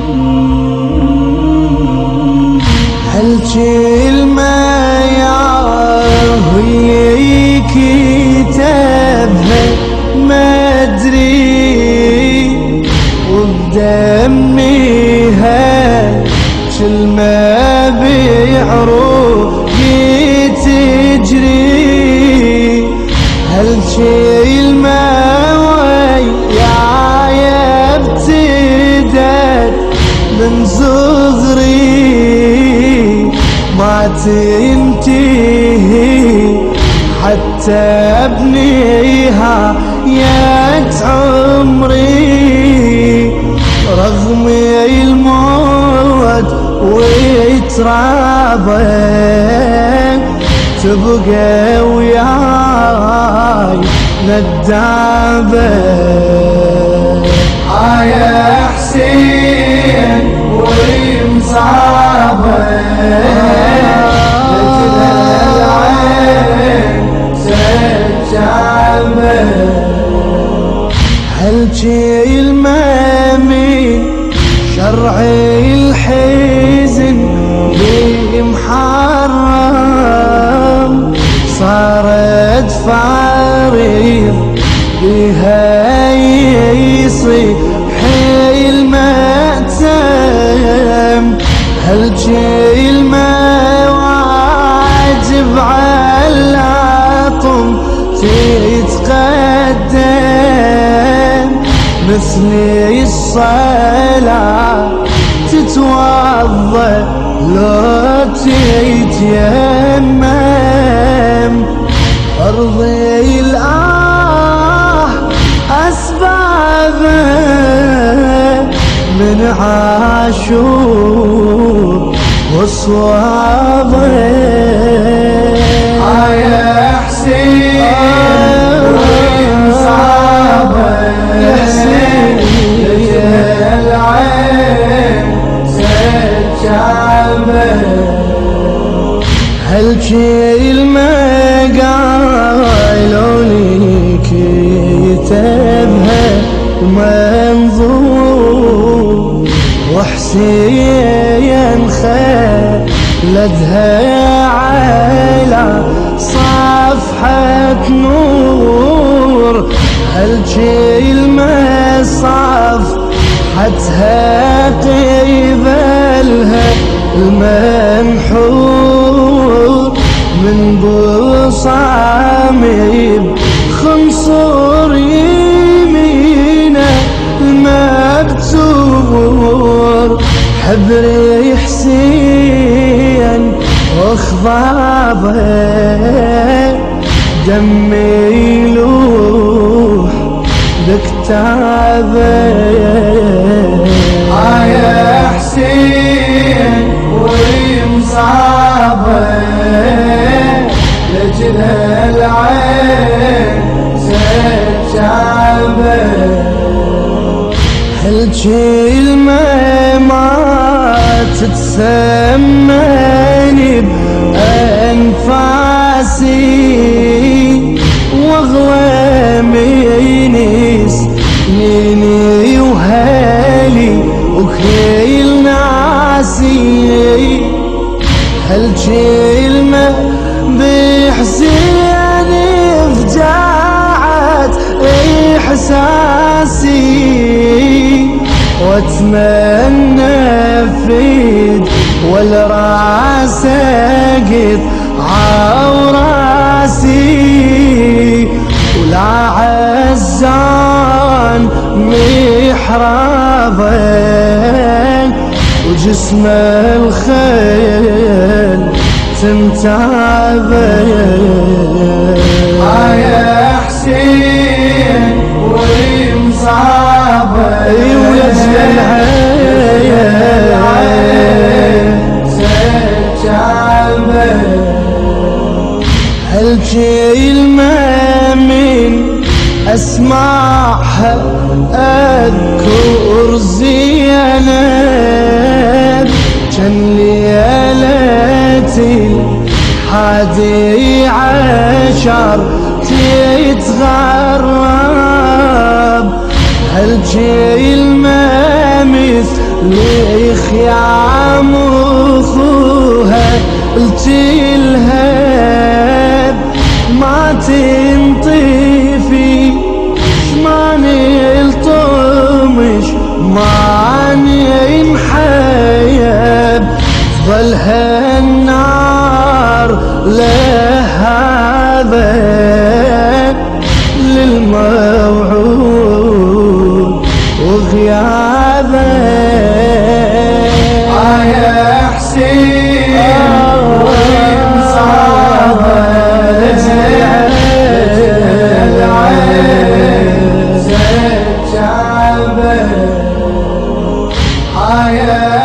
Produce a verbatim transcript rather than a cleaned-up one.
هالكلمة يا اللي كتبها ما ادري وبدميها كلمة بعروقي تجري. هالكلمة وياي ابتدت من صغري ما تنتهي حتى ابنيها يا عمري. رغم الموت ويترابى تبقى وياي ندابة. يا حسين ومصابة لجل العين سجابة. هالكلمة من شرعي الحزن بمحرم صارت فارغ بها يصيح المأتم. هالكلمة واجب على طم تتقدم مثل الصلاة تتوضى لو تيتيمم. أرضي الآه أسبابه من عاشور وصوابه. يا حسين ومصابه يا حسين لجل العين سجابه. هالكلمة قالولي كتبها منظور وحسين خلدها على صفحة نور. هالكلمة صفحتها قبلها المنحور من بصامي خنصر يمينه المبتور. حبري حسين واخضابه دمي يلوح بكتابه. يا حسين ومصابه لجل العين سجابه. هالكلمة ما تتسمني بأنفاسي واغلى من سنيني وهالي وكيل ناسي. هالكلمة بحسين فجاعت إحساسي واتمنى فيد والراس قد عوراسي. ولا عزان محرابا وجسم الخيل تنتابه. يا حسين ومصابه ولجل العين سجابه. هالكلمة من أسمعها أذكر زينب كان ليلتي الحادي عشر تتغرب. هالكلمة مثل اللي خيام اخوها الجلها ما تنطفي ماني الطمش ماني انحيب ظلها النار لهذا للموعود وغيابه يا حسين وانصابه العين زجابه يا